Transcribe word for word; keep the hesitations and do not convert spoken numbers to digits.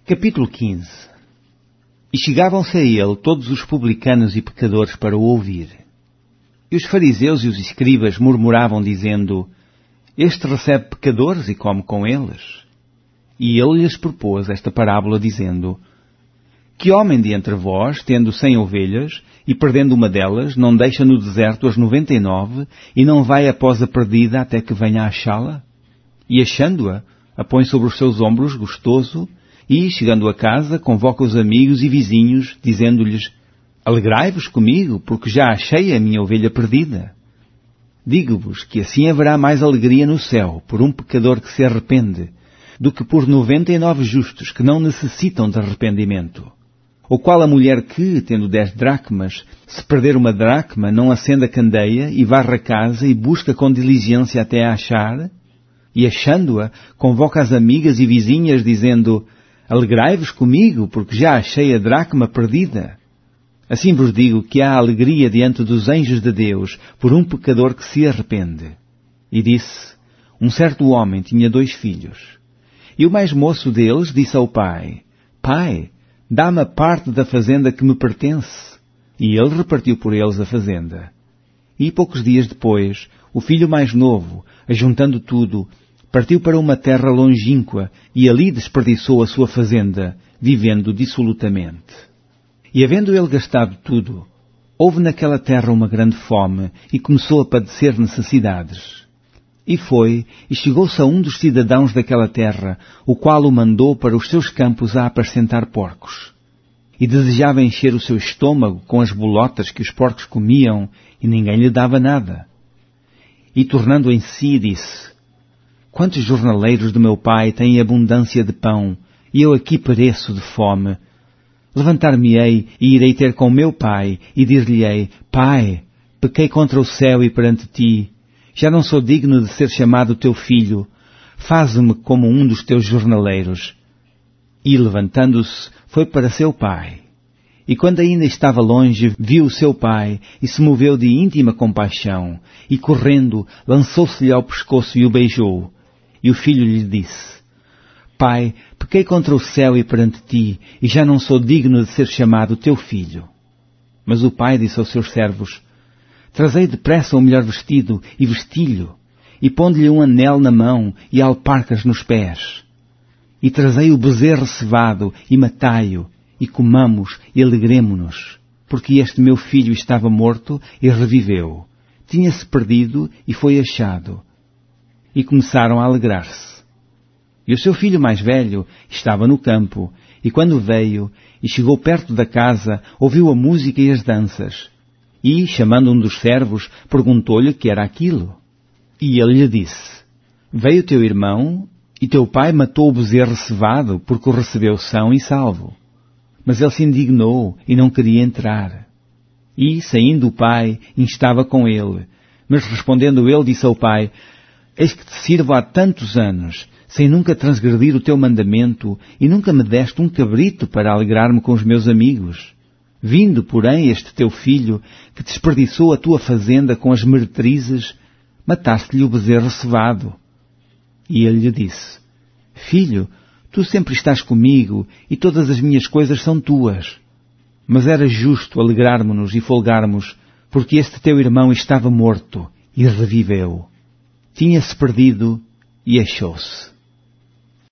Capítulo quinze. E chegavam-se a ele todos os publicanos e pecadores para o ouvir. E os fariseus e os escribas murmuravam, dizendo: Este recebe pecadores e come com eles. E ele lhes propôs esta parábola, dizendo: Que homem de entre vós, tendo cem ovelhas, e perdendo uma delas, não deixa no deserto as noventa e nove, e não vai após a perdida até que venha a achá-la? E achando-a, a põe sobre os seus ombros, gostoso, e, chegando a casa, convoca os amigos e vizinhos, dizendo-lhes: Alegrai-vos comigo, porque já achei a minha ovelha perdida. Digo-vos que assim haverá mais alegria no céu por um pecador que se arrepende, do que por noventa e nove justos que não necessitam de arrependimento. Ou qual a mulher que, tendo dez dracmas, se perder uma dracma, não acende a candeia e varre a casa e busca com diligência até a achar? E achando-a, convoca as amigas e vizinhas, dizendo: Alegrai-vos comigo, porque já achei a dracma perdida. Assim vos digo que há alegria diante dos anjos de Deus por um pecador que se arrepende. E disse: Um certo homem tinha dois filhos. E o mais moço deles disse ao pai: Pai, dá-me a parte da fazenda que me pertence. E ele repartiu por eles a fazenda. E poucos dias depois, o filho mais novo, ajuntando tudo, partiu para uma terra longínqua e ali desperdiçou a sua fazenda, vivendo dissolutamente. E havendo ele gastado tudo, houve naquela terra uma grande fome e começou a padecer necessidades. E foi, e chegou-se a um dos cidadãos daquela terra, o qual o mandou para os seus campos a apacentar porcos. E desejava encher o seu estômago com as bolotas que os porcos comiam, e ninguém lhe dava nada. E tornando em si, disse: Quantos jornaleiros do meu pai têm abundância de pão, e eu aqui pereço de fome? Levantar-me-ei e irei ter com meu pai, e dir-lhe-ei: Pai, pequei contra o céu e perante ti. Já não sou digno de ser chamado teu filho. Faze-me como um dos teus jornaleiros. E, levantando-se, foi para seu pai. E quando ainda estava longe, viu o seu pai, e se moveu de íntima compaixão, e correndo, lançou-se-lhe ao pescoço e o beijou. E o filho lhe disse: Pai, pequei contra o céu e perante ti, e já não sou digno de ser chamado teu filho. Mas o pai disse aos seus servos: Trazei depressa o melhor vestido e vestilho, e ponde-lhe um anel na mão e alparcas nos pés. E trazei o bezerro cevado e matai-o, e comamos e alegremo-nos, porque este meu filho estava morto e reviveu, tinha-se perdido e foi achado. E começaram a alegrar-se. E o seu filho mais velho estava no campo, e quando veio e chegou perto da casa, ouviu a música e as danças. E, chamando um dos servos, perguntou-lhe o que era aquilo. E ele lhe disse: Veio teu irmão, e teu pai matou o bezerro cevado, porque o recebeu são e salvo. Mas ele se indignou e não queria entrar. E, saindo o pai, instava com ele. Mas respondendo ele, disse ao pai: Eis que te sirvo há tantos anos, sem nunca transgredir o teu mandamento, e nunca me deste um cabrito para alegrar-me com os meus amigos. Vindo, porém, este teu filho, que desperdiçou a tua fazenda com as meretrizes, mataste-lhe o bezerro cevado. E ele lhe disse: Filho, tu sempre estás comigo, e todas as minhas coisas são tuas. Mas era justo alegrarmos-nos e folgarmos, porque este teu irmão estava morto e reviveu. Tinha-se perdido e achou-se.